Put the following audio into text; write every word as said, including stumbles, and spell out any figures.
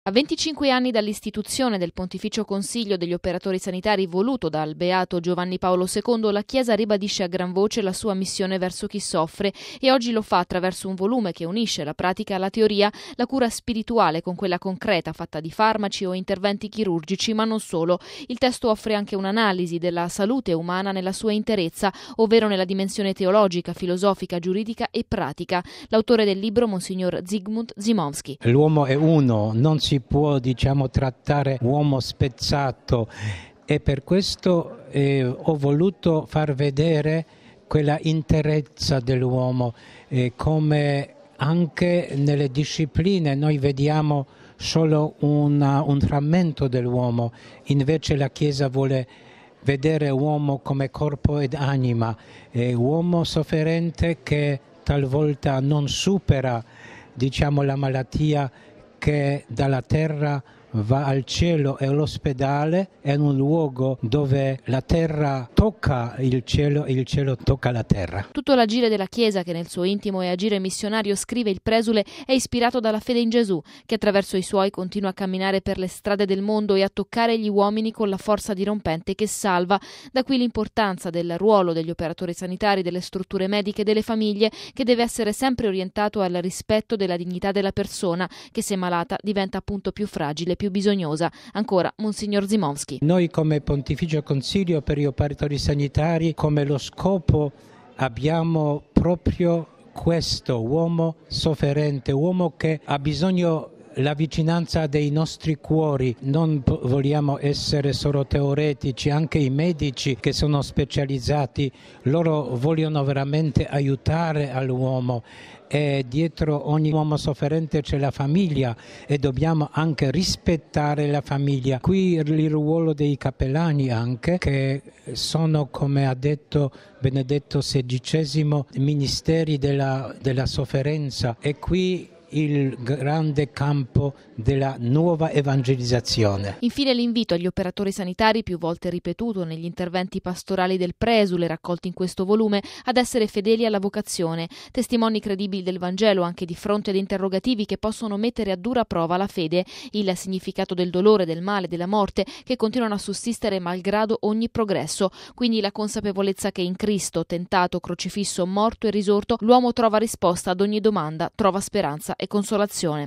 A venticinque anni dall'istituzione del Pontificio Consiglio degli Operatori Sanitari voluto dal Beato Giovanni Paolo secondo, la Chiesa ribadisce a gran voce la sua missione verso chi soffre e oggi lo fa attraverso un volume che unisce la pratica alla teoria, la cura spirituale con quella concreta fatta di farmaci o interventi chirurgici, ma non solo. Il testo offre anche un'analisi della salute umana nella sua interezza, ovvero nella dimensione teologica, filosofica, giuridica e pratica. L'autore del libro, Monsignor Zygmunt Zimovski. L'uomo è uno, non si può diciamo trattare uomo spezzato e per questo eh, ho voluto far vedere quella interezza dell'uomo, eh, come anche nelle discipline noi vediamo solo una, un frammento dell'uomo, invece la Chiesa vuole vedere uomo come corpo ed anima, eh, uomo sofferente che talvolta non supera diciamo la malattia che dalla terra va al cielo, e l'ospedale è un luogo dove la terra tocca il cielo e il cielo tocca la terra. Tutto l'agire della Chiesa, che nel suo intimo è agire missionario, scrive il presule, è ispirato dalla fede in Gesù, che attraverso i suoi continua a camminare per le strade del mondo e a toccare gli uomini con la forza dirompente che salva. Da qui l'importanza del ruolo degli operatori sanitari, delle strutture mediche, delle famiglie, che deve essere sempre orientato al rispetto della dignità della persona, che se malata diventa appunto più fragile, più bisognosa. Ancora Monsignor Zimovski. Noi come Pontificio Consiglio per gli Operatori Sanitari come lo scopo abbiamo proprio questo, uomo sofferente, uomo che ha bisogno la vicinanza dei nostri cuori. Non vogliamo essere solo teoretici, anche i medici che sono specializzati, loro vogliono veramente aiutare all'uomo, e dietro ogni uomo sofferente c'è la famiglia e dobbiamo anche rispettare la famiglia. Qui il ruolo dei cappellani anche, che sono, come ha detto Benedetto sedicesimo, ministeri della, della sofferenza, e qui il grande campo della nuova evangelizzazione. Infine l'invito agli operatori sanitari, più volte ripetuto negli interventi pastorali del presule raccolti in questo volume, ad essere fedeli alla vocazione, testimoni credibili del Vangelo anche di fronte ad interrogativi che possono mettere a dura prova la fede, il significato del dolore, del male, della morte, che continuano a sussistere malgrado ogni progresso. Quindi la consapevolezza che in Cristo, tentato, crocifisso, morto e risorto, l'uomo trova risposta ad ogni domanda, trova speranza e consolazione.